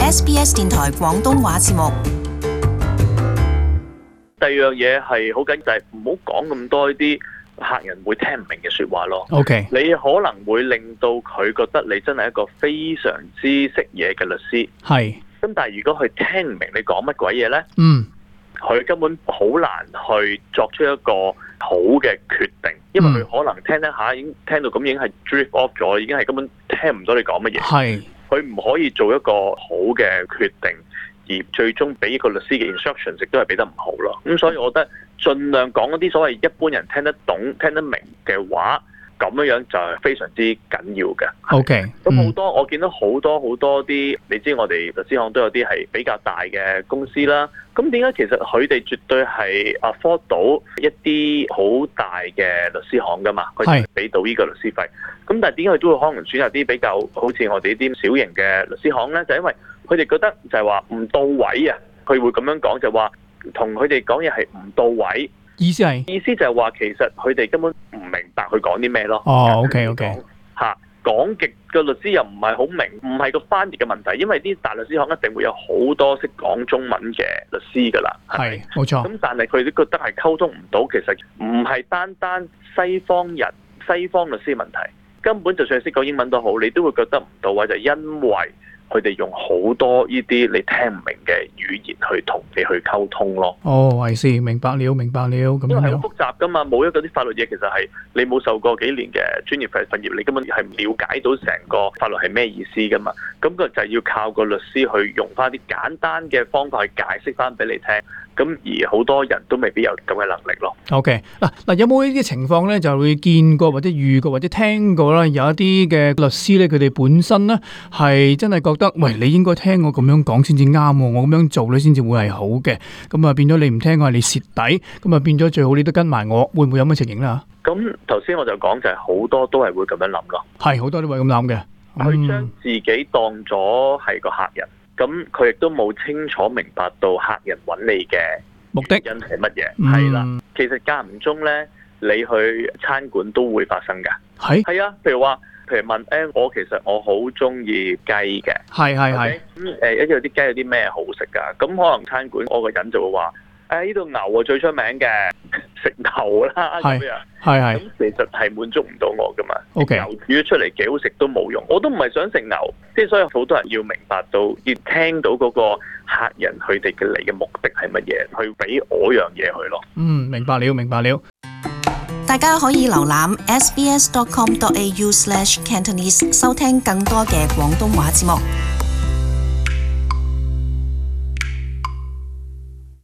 SBS 電台廣東話節目。 第二樣嘢係好緊就係唔好講咁多啲客人會聽唔明嘅説話咯。 OK， 你可能會令到佢覺得你真係一個非常之識嘢嘅律師。 係。 咁但係如果佢聽唔明你講乜鬼嘢呢？佢根本好難去作出一個好嘅決定，因為佢可能聽一下已經聽到咁，已經係 drift off 咗，已經係根本聽唔到你講乜嘢。 係。 佢唔可以做一個好嘅決定，而最終俾一個律師嘅 instructions 亦都係俾得唔好咯。咁所以我覺得盡量講一啲所謂一般人聽得懂、聽得明嘅話，咁樣就係非常之緊要嘅。 OK， 咁好多我見到好多啲，你知我哋律師行都有啲係比較大嘅公司啦。咁點解其實佢哋絕對係 afford 到一啲好大嘅律師行噶嘛？佢哋俾到呢個律師費。咁但係點解佢都會可能選擇啲比較好似我哋呢啲小型嘅律師行呢？就因為佢哋覺得就係話唔到位啊！佢會咁樣講，就話同佢哋講嘢係唔到位。意思就係話其實佢哋根本唔明白佢講啲咩咯。 OK。 嚇，講極個律師又唔係好明，唔係個翻譯嘅問題，因為啲大律師行一定會有好多識講中文嘅律師㗎啦。 係，冇錯。 咁但係佢都覺得係溝通唔到，其實唔係單單西方律師問題，根本就算係識講英文都好，你都會覺得唔到位，就係因為佢哋用好多呢啲你聽唔明嘅語言去同你去溝通咯。 I see，明白了。咁因為係好複雜噶嘛，冇一個啲法律嘢，其實係你冇受過幾年嘅專業訓業，你根本係唔了解到成個法律係咩意思噶嘛。咁個就係要靠個律師去用翻啲簡單嘅方法去解釋翻俾你聽。咁而好多人都未必有咁嘅能力咯。 OK， 嗱，有冇呢啲情況咧，就會見過或者遇過或者聽過啦？有一啲嘅律師咧，佢哋本身咧係真係覺得，喂，你應該聽我咁樣講先至啱喎，我咁樣做咧先至會係好嘅。咁啊變咗你唔聽我係你蝕底，咁啊變咗最好你都跟埋我，會唔會有乜情形啦？ 咁頭先我就講就係好多都係會咁樣諗咯。 係，好多都會咁諗嘅。 佢將自己當咗係個客人。咁佢亦都冇清楚明白到客人揾你嘅目的因係乜嘢，係啦。其實間唔中咧，你去餐館都會發生㗎。係啊，譬如問我其實我好中意雞嘅。係。咁有啲雞有啲咩好食㗎？咁可能餐館我個人就會話：呢度牛啊最出名嘅，食牛啦咁樣。咁其實係滿足唔到我噶嘛。 OK， 牛煮咗出嚟幾好食都冇用，我都唔係想食牛。即係所以好多人要明白到，要聽到嗰個客人佢哋嘅嚟嘅目的係乜嘢，去俾我樣嘢佢咯。 明白了。 大家可以瀏覽 sbs.com.au/cantonese 收聽更多嘅廣東話節目。